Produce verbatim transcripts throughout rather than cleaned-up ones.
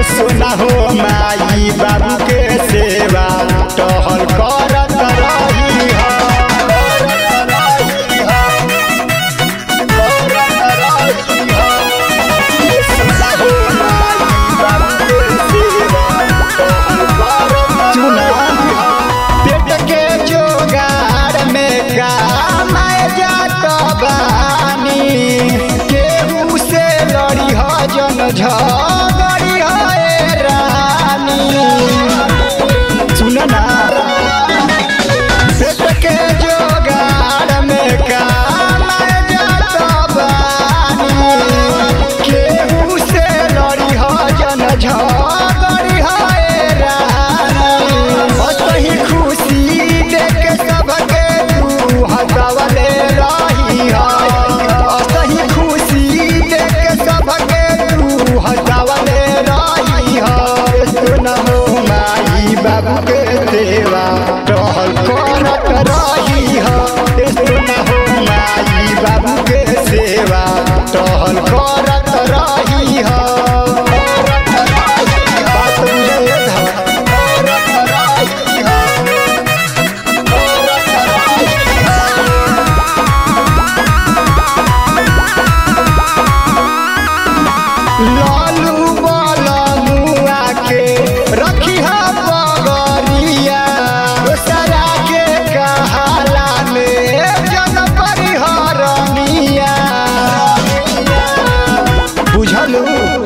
सुना हो माई बाबू के सेवा टहल करत रही हो। पेट के जोगाड़ में कमाए जात बानी, केहू से लड़ी हो जन झगड़ी हो ए रानी। सुन ना पेट के जोगाड़ में कमाए जात बानी, केहू से लड़ी हो जन झगड़ी हो ए रानी। असही खुशी देख सबके तू हंसवले रही हो, असही खुशी देख सबके तू हंसवले रही हो। सुन हो माई बाबू के सेवा टहल करत रही हो। सुन हो माई बाबू के सेवा टहल करत रही हो। बात बुझे था लालू वाला मुआ के रखी है पगरिया, सरा के कहाला में जन परिहरनिया। बुझलू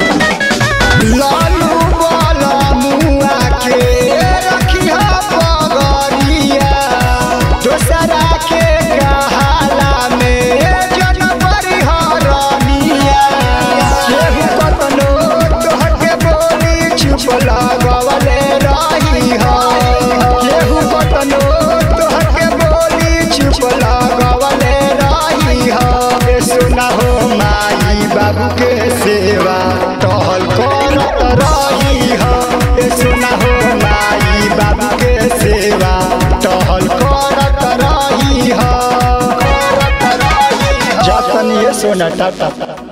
लालू वाला मुआ के रखी है पगरिया, दोसरा के कहाला में जन परिहरनिया। केहू कतनो तोहके बोली चुप लगवले रही हो, केहू कतनो तोहके बोली चुप लगवले रही हो। सुना हो माई बाबू के सेवा टहल करत रही हो। सुना हो माई बाबू के सेवा टहल करत रही हो। जतन ये सोना टाटा।